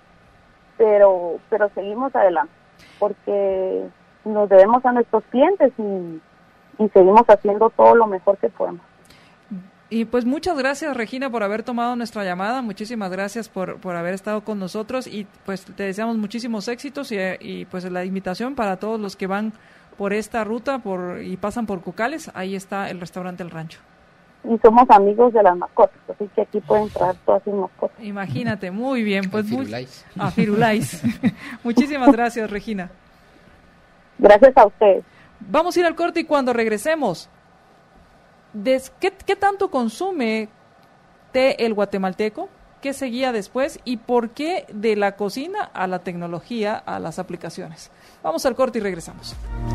pero pero seguimos adelante, porque nos debemos a nuestros clientes y, y seguimos haciendo todo lo mejor que podemos.
Y pues muchas gracias, Regina, por haber tomado nuestra llamada, muchísimas gracias por, por haber estado con nosotros y pues te deseamos muchísimos éxitos y, y pues la invitación para todos los que van por esta ruta por y pasan por Cucales, ahí está el restaurante El Rancho.
Y somos amigos de las mascotas, así que aquí pueden traer todas sus mascotas.
Imagínate, muy bien. Pues
Firulais.
Muy, a Firulais. Muchísimas gracias, Regina.
Gracias a ustedes.
Vamos a ir al corte y cuando regresemos, Des, ¿qué, ¿Qué tanto consume té el guatemalteco? ¿Qué seguía después? ¿Y por qué de la cocina a la tecnología, a las aplicaciones? Vamos al corte y regresamos.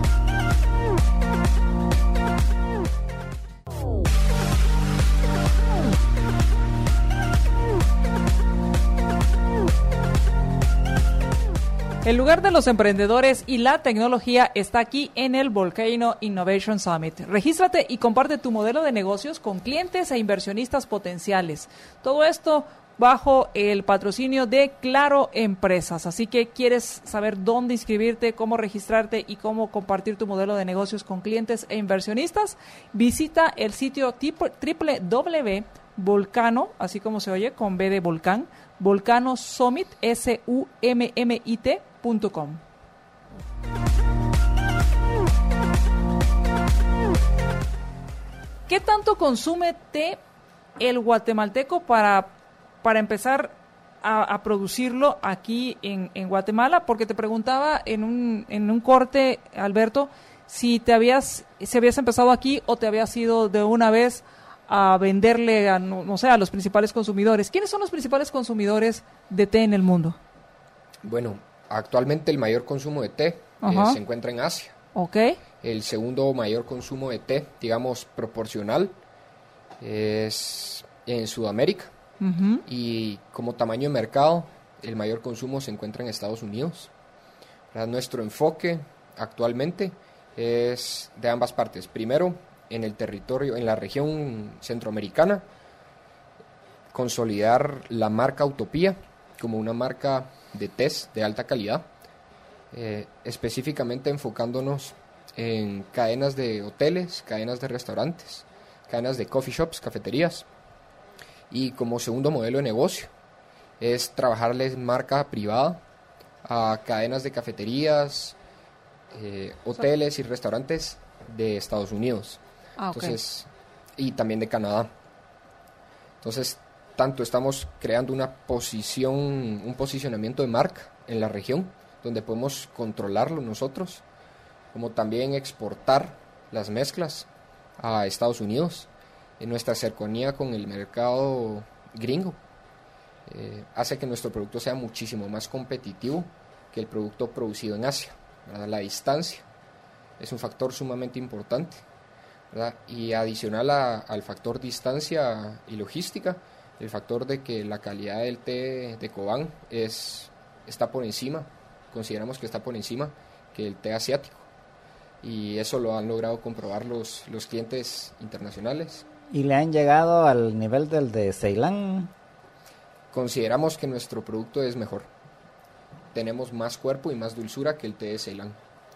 El lugar de los emprendedores y la tecnología está aquí en el Volcano Innovation Summit. Regístrate y comparte tu modelo de negocios con clientes e inversionistas potenciales. Todo esto bajo el patrocinio de Claro Empresas. Así que quieres saber dónde inscribirte, cómo registrarte y cómo compartir tu modelo de negocios con clientes e inversionistas, visita el sitio doble u doble u doble u punto volcano, así como se oye, con B de volcán, Volcano Summit, S U M M I T punto com. ¿Qué tanto consume té el guatemalteco para, para empezar a, a producirlo aquí en, en Guatemala? Porque te preguntaba en un, en un corte, Alberto, si te habías, si habías empezado aquí o te habías ido de una vez a venderle a, no, no sé, a los principales consumidores. ¿Quiénes son los principales consumidores de té en el mundo?
Bueno, actualmente el mayor consumo de té eh, se encuentra en Asia.
Okay.
El segundo mayor consumo de té, digamos, proporcional, es en Sudamérica.
Uh-huh.
Y como tamaño de mercado, el mayor consumo se encuentra en Estados Unidos. ¿Verdad? Nuestro enfoque actualmente es de ambas partes. Primero, en el territorio, en la región centroamericana, consolidar la marca Utopía como una marca de tés de alta calidad, eh, específicamente enfocándonos en cadenas de hoteles, cadenas de restaurantes, cadenas de coffee shops, cafeterías, y como segundo modelo de negocio es trabajarles marca privada a cadenas de cafeterías, eh, hoteles y restaurantes de Estados Unidos.
Ah, okay.
Entonces, y también de Canadá. Entonces, tanto estamos creando una posición, un posicionamiento de marca en la región, donde podemos controlarlo nosotros, como también exportar las mezclas a Estados Unidos, en nuestra cercanía con el mercado gringo. eh, hace que nuestro producto sea muchísimo más competitivo que el producto producido en Asia, ¿verdad? La distancia es un factor sumamente importante, ¿verdad? Y adicional a, al factor distancia y logística, el factor de que la calidad del té de Cobán es, está por encima, consideramos que está por encima que el té asiático, y eso lo han logrado comprobar los, los clientes internacionales.
¿Y le han llegado al nivel del de Ceilán?
Consideramos que nuestro producto es mejor. Tenemos más cuerpo y más dulzura que el té de Ceilán.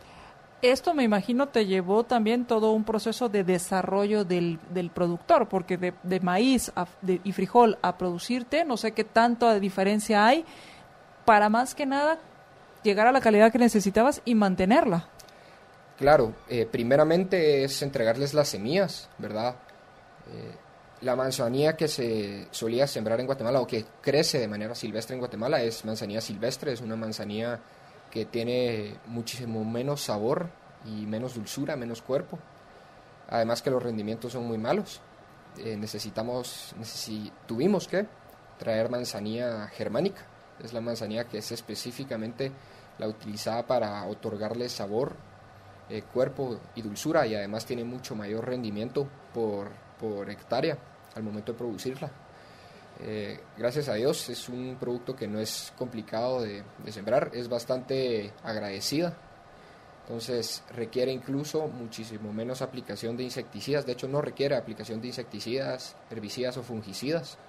Esto, me imagino, te llevó también todo un proceso de desarrollo del, del productor, porque de, de maíz a, de, y frijol a producir té, no sé qué tanta diferencia hay, para más que nada llegar a la calidad que necesitabas y mantenerla.
Claro, eh, primeramente es entregarles las semillas, ¿verdad? Eh, la manzanilla que se solía sembrar en Guatemala o que crece de manera silvestre en Guatemala es manzanilla silvestre, es una manzanilla que tiene muchísimo menos sabor y menos dulzura, menos cuerpo. Además que los rendimientos son muy malos. Eh, necesitamos, necesi- tuvimos que traer manzanilla germánica. Es la manzanilla que es específicamente la utilizada para otorgarle sabor, eh, cuerpo y dulzura, y además tiene mucho mayor rendimiento por, por hectárea al momento de producirla. Eh, gracias a Dios es un producto que no es complicado de, de sembrar, es bastante agradecida, entonces requiere incluso muchísimo menos aplicación de insecticidas, de hecho no requiere aplicación de insecticidas, herbicidas o fungicidas.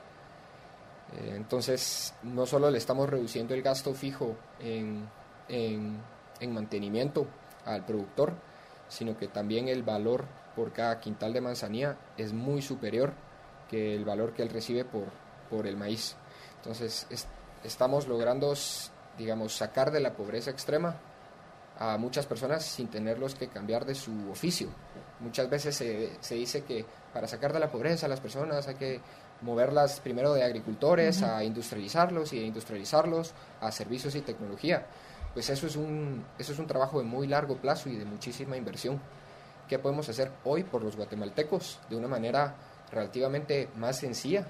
Eh, entonces no solo le estamos reduciendo el gasto fijo en, en, en mantenimiento al productor, sino que también el valor por cada quintal de manzanilla es muy superior que el valor que él recibe por por el maíz. Entonces es, estamos logrando, digamos, sacar de la pobreza extrema a muchas personas sin tenerlos que cambiar de su oficio. Muchas veces se, se dice que para sacar de la pobreza a las personas hay que moverlas primero de agricultores uh-huh. a industrializarlos y de industrializarlos a servicios y tecnología. Pues eso es un, eso es un trabajo de muy largo plazo y de muchísima inversión. ¿Qué podemos hacer hoy por los guatemaltecos de una manera relativamente más sencilla?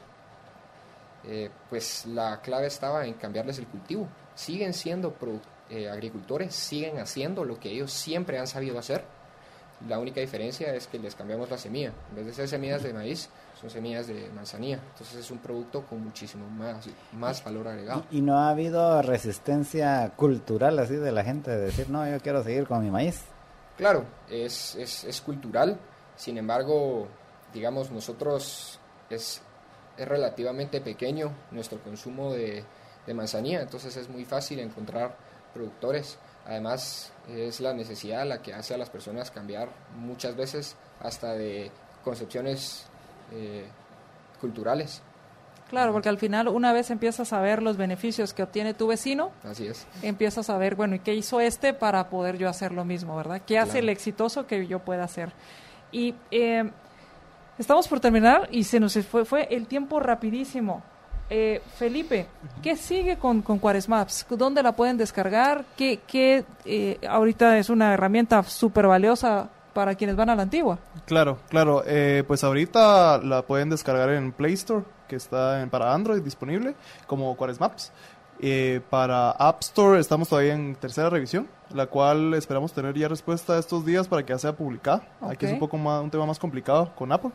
Eh, pues la clave estaba en cambiarles el cultivo. Siguen siendo produ- eh, agricultores, siguen haciendo lo que ellos siempre han sabido hacer. La única diferencia es que les cambiamos la semilla. En vez de ser semillas de maíz, son semillas de manzanilla. Entonces es un producto con muchísimo más, más valor agregado.
¿Y, y no ha habido resistencia cultural así de la gente de decir, no, yo quiero seguir con mi maíz?
Claro, es, es, es cultural. Sin embargo, digamos, nosotros es... es relativamente pequeño nuestro consumo de, de manzanilla, entonces es muy fácil encontrar productores. Además, es la necesidad la que hace a las personas cambiar muchas veces hasta de concepciones eh, culturales.
Claro, porque al final una vez empiezas a ver los beneficios que obtiene tu vecino,
así es,
empiezas a ver, bueno, ¿y qué hizo este para poder yo hacer lo mismo, verdad? ¿Qué hace
claro.
el exitoso que yo pueda hacer? Y eh, estamos por terminar y se nos fue, fue el tiempo rapidísimo. Eh, Felipe, ¿qué sigue con, con Cuaresmaps? ¿Dónde la pueden descargar? ¿Qué, qué eh, ahorita es una herramienta súper valiosa para quienes van a la antigua?
Claro, claro. Eh, pues ahorita la pueden descargar en Play Store, que está en, para Android disponible, como Cuaresmaps. Eh, para App Store estamos todavía en tercera revisión, la cual esperamos tener ya respuesta estos días para que ya sea publicada.
Okay.
Aquí es un poco más, un tema más complicado con Apple.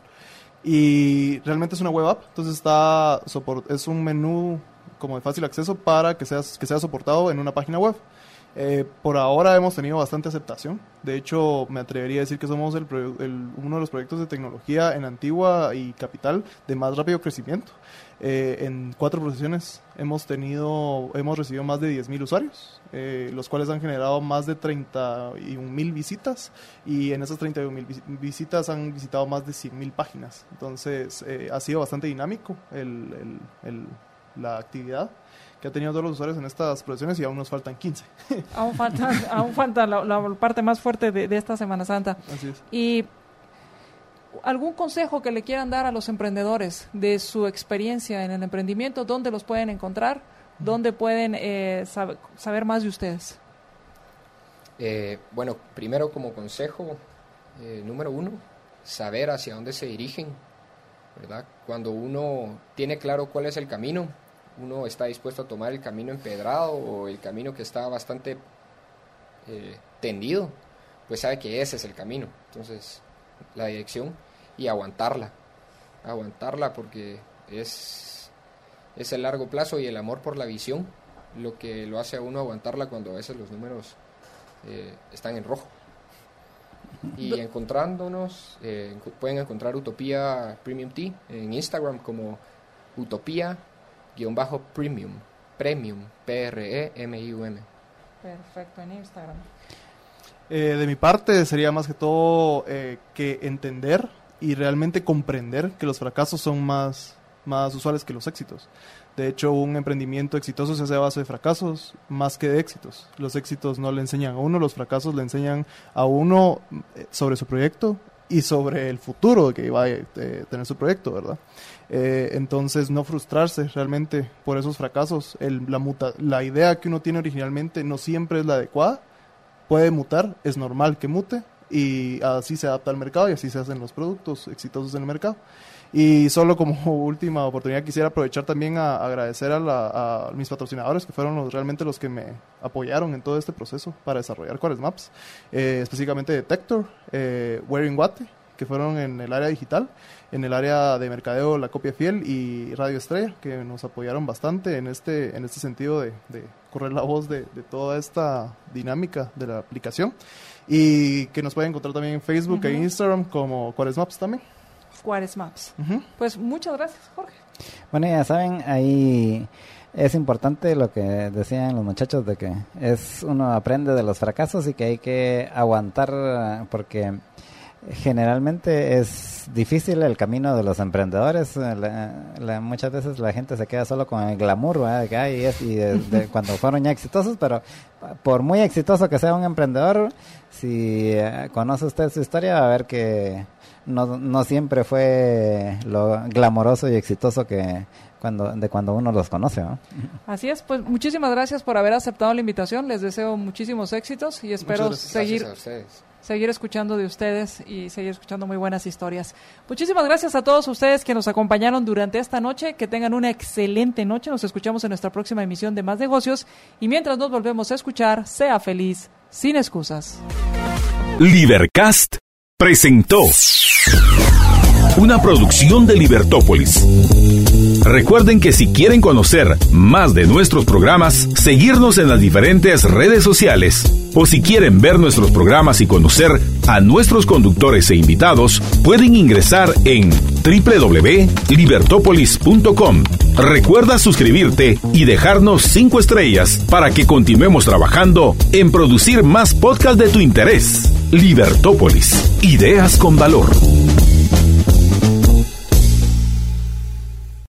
Y realmente es una web app, entonces está soport- es un menú como de fácil acceso para que sea, que sea soportado en una página web. Eh, por ahora hemos tenido bastante aceptación. De hecho, me atrevería a decir que somos el, el, uno de los proyectos de tecnología en Antigua y Capital de más rápido crecimiento. Eh, en cuatro profesiones hemos tenido, hemos recibido más de diez mil usuarios, eh, los cuales han generado más de treinta y un mil visitas, y en esas treinta y un mil visitas han visitado más de cien mil páginas. Entonces, eh, ha sido bastante dinámico el, el, el, la actividad que ha tenido todos los usuarios en estas profesiones, y aún nos faltan quince.
Aún falta, aún falta la, la parte más fuerte de, de esta Semana Santa.
Así es.
Y ¿algún consejo que le quieran dar a los emprendedores de su experiencia en el emprendimiento? ¿Dónde los pueden encontrar? ¿Dónde pueden eh, sab- saber más de ustedes?
Eh, bueno, primero como consejo, eh, número uno, saber hacia dónde se dirigen, ¿verdad? Cuando uno tiene claro cuál es el camino, uno está dispuesto a tomar el camino empedrado o el camino que está bastante eh, tendido, pues sabe que ese es el camino. Entonces, la dirección y aguantarla, aguantarla porque es, es el largo plazo y el amor por la visión lo que lo hace a uno aguantarla cuando a veces los números eh, están en rojo. Y encontrándonos, eh, pueden encontrar Utopía Premium Tea en Instagram como Utopía-Premium, Premium, P R E M I U M.
Perfecto, en Instagram.
Eh, de mi parte sería más que todo eh, que entender y realmente comprender que los fracasos son más, más usuales que los éxitos. De hecho, un emprendimiento exitoso se hace a base de fracasos más que de éxitos. Los éxitos no le enseñan a uno, los fracasos le enseñan a uno sobre su proyecto y sobre el futuro que va a eh, tener su proyecto, ¿verdad? Eh, entonces, no frustrarse realmente por esos fracasos. El, la, muta, la idea que uno tiene originalmente no siempre es la adecuada, puede mutar, es normal que mute y así se adapta al mercado y así se hacen los productos exitosos en el mercado. Y solo como última oportunidad quisiera aprovechar también a, a agradecer a, la, a mis patrocinadores que fueron los, realmente los que me apoyaron en todo este proceso para desarrollar QuaresMaps, eh, específicamente Detector, eh, Wearing Guate, que fueron en el área digital, en el área de mercadeo La Copia Fiel y Radio Estrella, que nos apoyaron bastante en este, en este sentido de, de correr la voz de, de toda esta dinámica de la aplicación, y que nos pueden encontrar también en Facebook uh-huh. e Instagram como QuaresMaps también.
QuaresMaps.
Uh-huh.
Pues muchas gracias, Jorge.
Bueno, ya saben, ahí es importante lo que decían los muchachos de que es uno aprende de los fracasos y que hay que aguantar porque generalmente es difícil el camino de los emprendedores. La, la, muchas veces la gente se queda solo con el glamour, ¿verdad? De que hay es, y de, de cuando fueron ya exitosos, pero por muy exitoso que sea un emprendedor, si eh, conoce usted su historia va a ver que no, no siempre fue lo glamoroso y exitoso que cuando de cuando uno los conoce, ¿no?
Así es, pues muchísimas gracias por haber aceptado la invitación. Les deseo muchísimos éxitos y espero seguir seguir escuchando de ustedes y seguir escuchando muy buenas historias. Muchísimas gracias a todos ustedes que nos acompañaron durante esta noche. Que tengan una excelente noche. Nos escuchamos en nuestra próxima emisión de Más Negocios y mientras nos volvemos a escuchar, sea feliz sin excusas.
Libercast presentó una producción de Libertópolis. Recuerden que si quieren conocer más de nuestros programas, seguirnos en las diferentes redes sociales, o si quieren ver nuestros programas y conocer a nuestros conductores e invitados, pueden ingresar en doble u doble u doble u punto libertopolis punto com. Recuerda suscribirte y dejarnos cinco estrellas para que continuemos trabajando en producir más podcasts de tu interés. Libertópolis, ideas con valor.